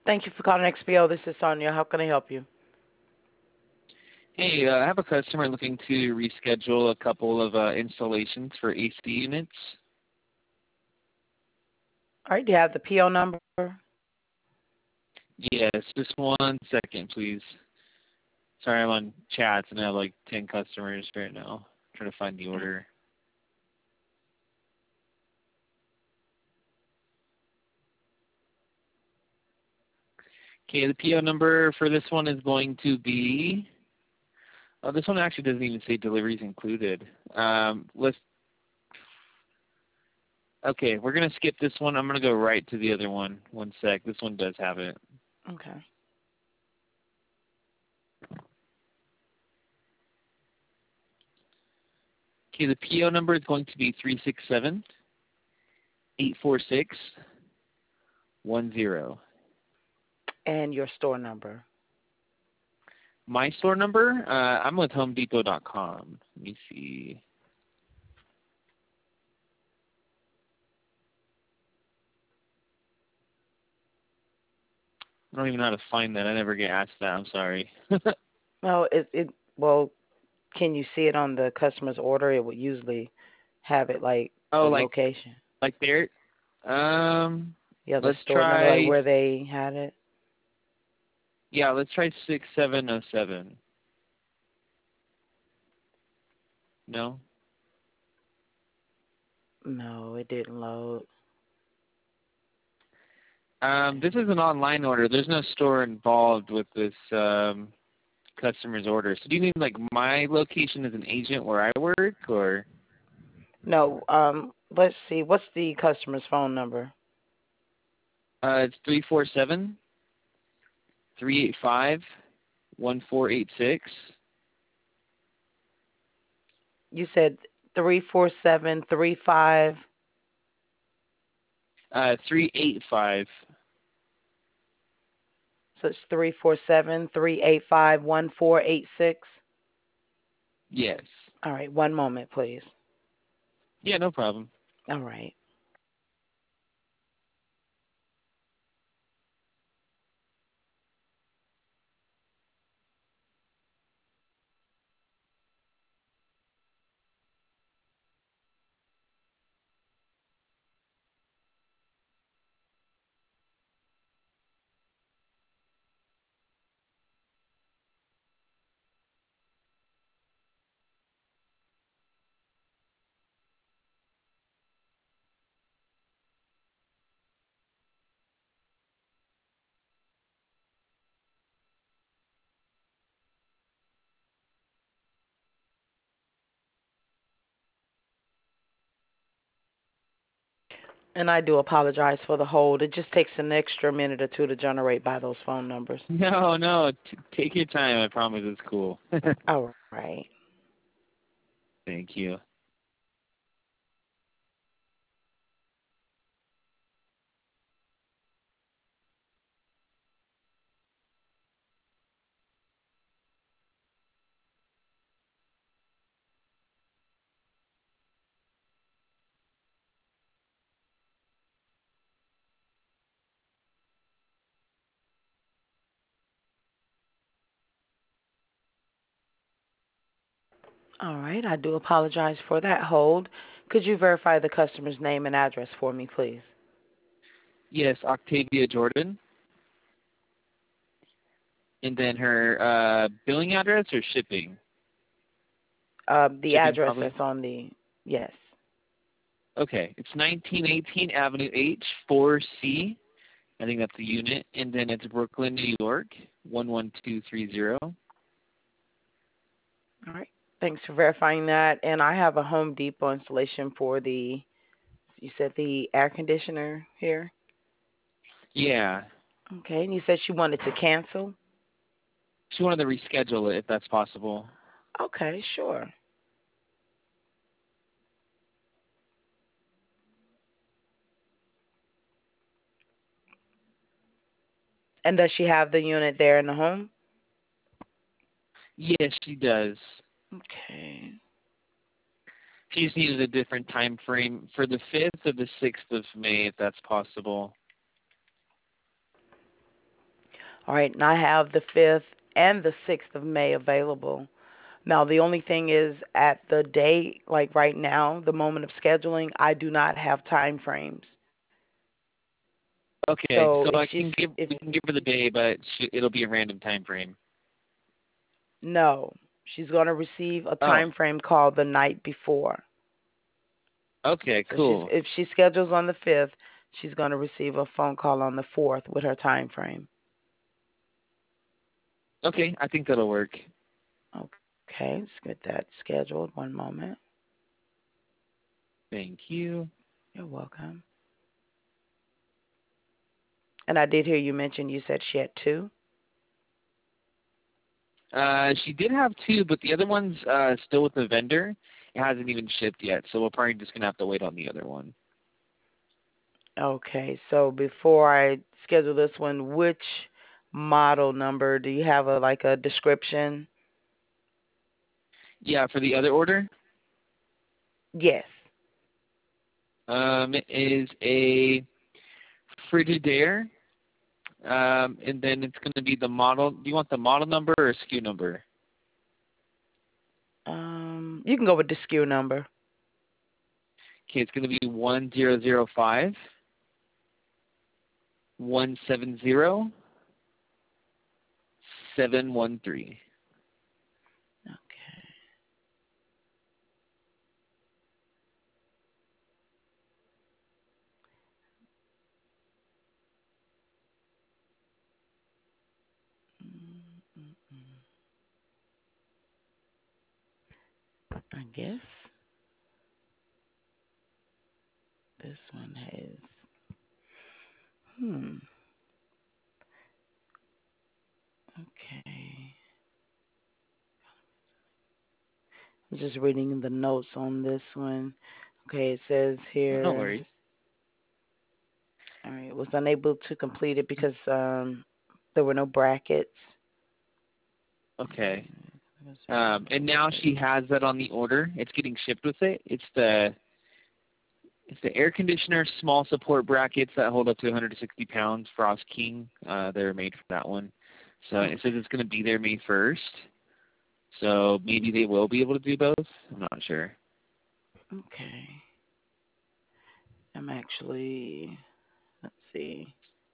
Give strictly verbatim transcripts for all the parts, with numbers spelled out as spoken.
Thank you for calling X P O. This is Sonia. How can I help you? Hey, uh, I have a customer looking to reschedule a couple of uh, installations for A C units. All right. Do you have the P O number? Yes, just one second, please. Sorry, I'm on chats and I have like ten customers right now. I'm trying to find the order. Okay, the P O number for this one is going to be. Oh, this one actually doesn't even say deliveries included. Um, let's. Okay, we're gonna skip this one. I'm gonna go right to the other one. One sec. This one does have it. Okay. Okay, the P O number is going to be three six seven eight four six one zero. And your store number. My store number, uh, I'm with Home Depot dot com. Let me see. I don't even know how to find that. I never get asked that. I'm sorry. Well, it, it well, can you see it on the customer's order? It would usually have it like oh, the like location. like there. Um, Yeah, the let's store number, like try. where they had it. Yeah, let's try six seven zero seven. No. No, it didn't load. Um, this is an online order. There's no store involved with this um, customer's order. So do you need like my location as an agent where I work, or? No. Um. Let's see. What's the customer's phone number? Uh, it's three four seven three eight five one four eight six. You said three four seven three five. Uh, three eight five. So it's three four seven three eight five one four eight six. Yes. All right. One moment, please. Yeah, no problem. All right. And I do apologize for the hold. It just takes an extra minute or two to generate by those phone numbers. No, no, t- take your time. I promise it's cool. All right. Thank you. All right. I do apologize for that hold. Could you verify the customer's name and address for me, please? Yes, Octavia Jordan. And then her uh, billing address or shipping? Uh, the Shipping address probably. that's on the yes. Okay, it's nineteen eighteen Avenue H, four C. I think that's the unit. And then it's Brooklyn, New York, one one two three zero. All right. Thanks for verifying that. And I have a Home Depot installation for the, you said the air conditioner here. Yeah. Okay. And you said she wanted to cancel. She wanted to reschedule it if that's possible. Okay, sure. And does she have the unit there in the home? Yes, she does. Okay. She just needed a different time frame for the fifth or the sixth of May, if that's possible. All right, and I have the fifth and the sixth of May available. Now, the only thing is at the date, like right now, the moment of scheduling, I do not have time frames. Okay, So so if I she's can give if we can give her the day, but she, it'll be a random time frame. no, she's going to receive a Oh, time frame called the night before. okay, So she's cool. if she schedules on the fifth, she's going to receive a phone call on the fourth with her time frame. Okay, I think that'll work. Okay, let's get that scheduled. One moment. Thank you. You're welcome. And I did hear you mention you said she had two. Uh, she did have two, but the other one's uh still with the vendor. It hasn't even shipped yet, so we're probably just gonna have to wait on the other one. Okay, so before I schedule this one, which model number do you have a like a description? Yeah, for the other order, Yes. um, it is a Frigidaire, um, and then it's gonna be the model. Do you want the model number or S K U number? Um, you can go with the S K U number. Okay, it's gonna be one zero zero five one seven zero seven one three. Okay. Mm-mm-mm. I guess this one has. Hmm. Okay. I'm just reading the notes on this one. Okay, it says Oh, no here. worries. All right, was unable to complete it because um there were no brackets. Okay. Um, and now she has that on the order. It's getting shipped with it. It's the it's the air conditioner small support brackets that hold up to one hundred sixty pounds. Frost King. Uh, they're made for that one. So it says it's going to be there May first. So maybe they will be able to do both. I'm not sure. Okay. I'm actually, let's see.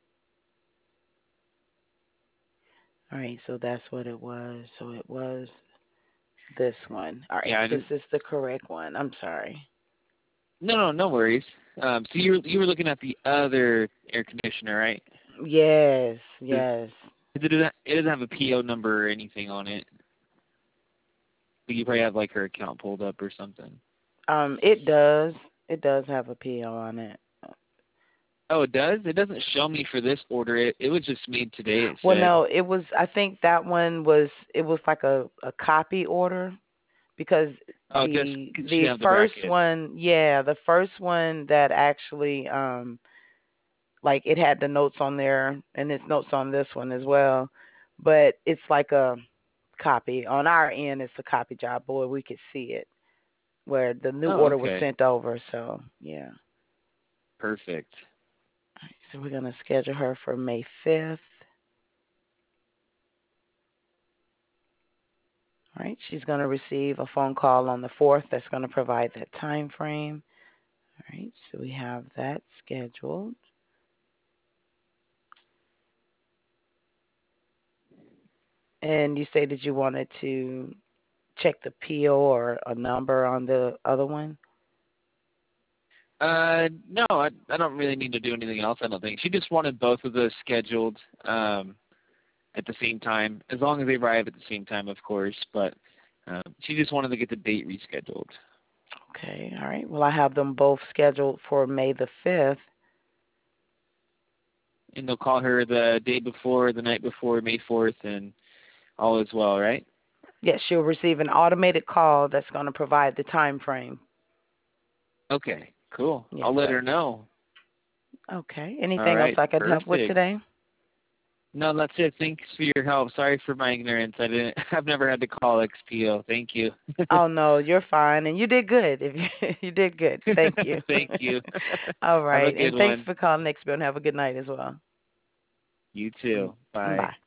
All right, so that's what it was. So it was this one. All right, Yeah. I this didn't, is the correct one. I'm sorry. no, no, no worries. Um, so you were you were looking at the other air conditioner, right? Yes, It, yes. it doesn't it doesn't have a P O number or anything on it. But you probably have like her account pulled up or something. Um, it does. It does have a P O on it. Oh, it does? It doesn't show me for this order. It it was just made today, it Well, said. no, it was. I think that one was. It was like a a copy order because Oh, just the 'cause she the have the first brackets. one, yeah, the first one that actually um like it had the notes on there and it's notes on this one as well, but it's like a copy on our end. It's a copy job, boy. We could see it where the new Oh, order was okay. sent over. So yeah. Perfect. All right, so we're gonna schedule her for May fifth. All right, she's gonna receive a phone call on the fourth. That's gonna provide that time frame. All right, so we have that scheduled. And you say that you wanted to check the P O or a number on the other one? Uh, no, I I don't really need to do anything else. I don't think she just wanted both of those scheduled um at the same time, as long as they arrive at the same time, of course. But um, she just wanted to get the date rescheduled. Okay, all right. Well, I have them both scheduled for May the fifth. And they'll call her the day before, the night before, May fourth, and all is well, right? Yes, she'll receive an automated call that's going to provide the time frame. Okay, cool. Yes, I'll let sir. her know. Okay. All Anything else right, I can help with perfect. today? No, that's it. Thanks for your help. Sorry for my ignorance. I didn't. I've never had to call X P O. Thank you. Oh no, you're fine, and you did good. If you, you did good, thank you. Thank you. All Have a right, and good thanks one. for calling X B O and have a good night as well. You Mm, too. Bye. bye.